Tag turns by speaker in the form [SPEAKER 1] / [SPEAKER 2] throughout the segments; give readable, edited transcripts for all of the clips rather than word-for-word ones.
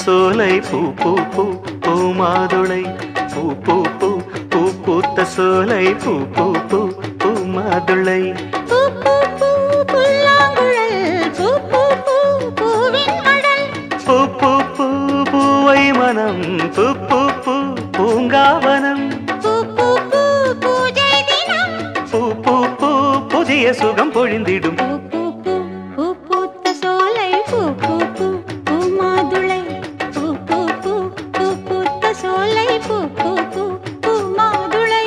[SPEAKER 1] சோலை பூ பூ பூ பூமாதுளை பூ பூ பூ பூ பூத்த சோலை பூ பூ பூ பூமாதுளை
[SPEAKER 2] பூ பூ பூ புல்லாங்குழல் பூ பூ பூ பூவின் மடல்
[SPEAKER 1] பூ பூ பூ பூவை மனம் பூ பூ பூ பூங்காவனம்
[SPEAKER 2] பூ பூ பூ பூஜை தினம்
[SPEAKER 1] பூ பூ பூ புதிய சுகம் பொழிந்திடும்
[SPEAKER 2] பூ பூ பூ பூ பூத்த சோலை பூ பூ பூ பூமாதுளை பூ பூ பூ பூ பூத்த சோலை பூ பூ பூ பூமாதுளை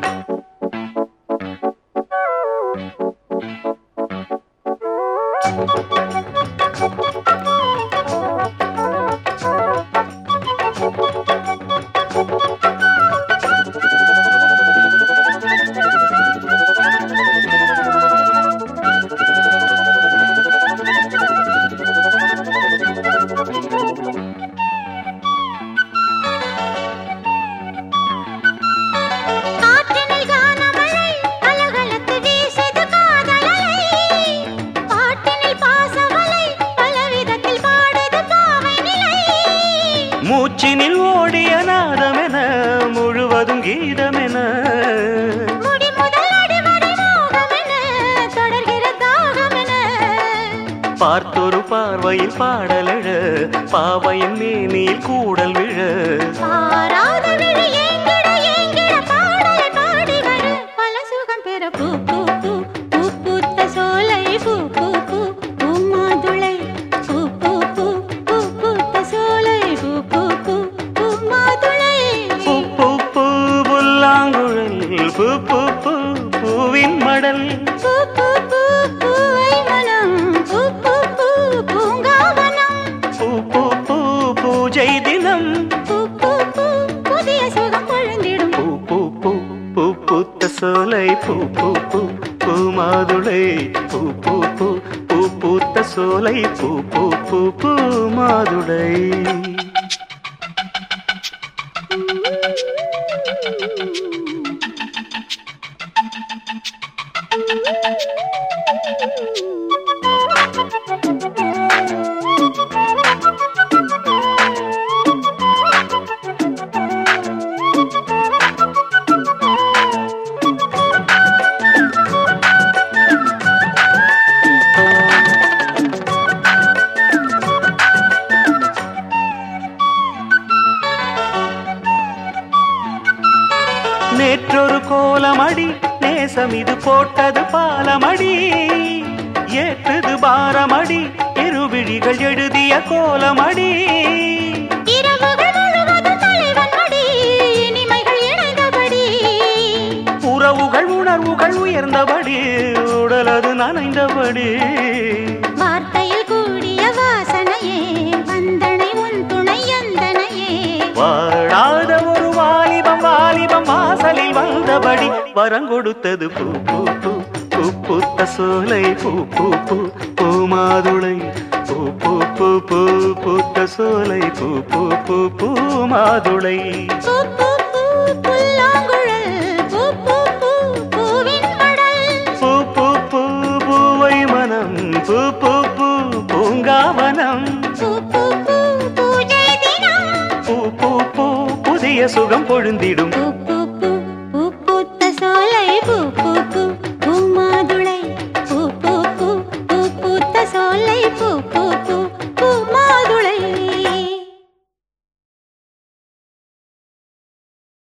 [SPEAKER 2] காற்றினில் கானமழை கலகலத்து வீசுது காதலலை பாட்டினில் பாசவலை பலவிதத்தில் பாடுது பாவை நிலை
[SPEAKER 1] மூச்சினில் ஓடிய நாதமென முழுவதும் கீதமென
[SPEAKER 2] முடி முதல் அடி வரை மோகமென தொடர்கிற தாகமென
[SPEAKER 1] பார்த்தொரு பார்வையில் பாடலழ பாவையின் மேனியில் கூடல் விழ
[SPEAKER 2] பாராத விழி ஏங்கிட ஏங்கிட பாடலை பாடி வர பல சுகம் பெற பூ பூ பூ பூ பூத்த சோலை பூ பூ பூ பூமாதுளை பூ பூ பூ பூ பூத்த சோலை பூ பூ பூ பூமாதுளை
[SPEAKER 1] பூ பூ பூ புல்லாங்குழல் பூ பூ பூ பூவின் மடல்
[SPEAKER 2] பூ பூ பூ பூவை மனம் பூ பூ பூ பூங்காவனம்
[SPEAKER 1] பூ பூ பூ பூஜை தினம்
[SPEAKER 2] பூ பூ பூ புதிய சுகம் பொழுந்திடும்
[SPEAKER 1] பூ பூ பூ பூ பூத்த சோலை பூ பூ பூ பூமாதுளை பூ பூ பூ பூ பூத்த சோலை பூ பூ பூ பூமாதுளை நேற்றொரு கோலமடி நேசம் இது போட்டது பாலமடி ஏற்றுது பாரமடி இருவிழிகள் எழுதிய கோலமடி
[SPEAKER 2] இரவுகள் முழுவதும் தலைவன் மடி இனிமைகள் இணைந்தபடி
[SPEAKER 1] உறவுகள் உணர்வுகள் உயர்ந்தபடி உடலது நனைந்தபடி
[SPEAKER 2] வார்த்தையில் கூடிய வாசனையே வந்தனை உன் துணை எந்தனையே
[SPEAKER 1] வாழாத ஒரு வாலிபம் வாலிபம் வாசலில் வந்தபடி வரங்கொடுத்தது பூ பூ பூ பூ பூத்த சோலை பூ பூ பூ பூமாதுளை பூ பூ பூ பூ பூத்த சோலை பூ பூ பூ பூமாதுளை
[SPEAKER 2] பூ பூ பூ புல்லாங்குழல் பூ பூ பூ பூவின் மடல்
[SPEAKER 1] பூ பூ பூ பூவை மனம் பூ பூ பூ பூங்காவனம்
[SPEAKER 2] பூ பூ பூ பூஜை தினம்
[SPEAKER 1] பூ பூ பூ புதிய சுகம் பொழுந்திடும்
[SPEAKER 2] பூ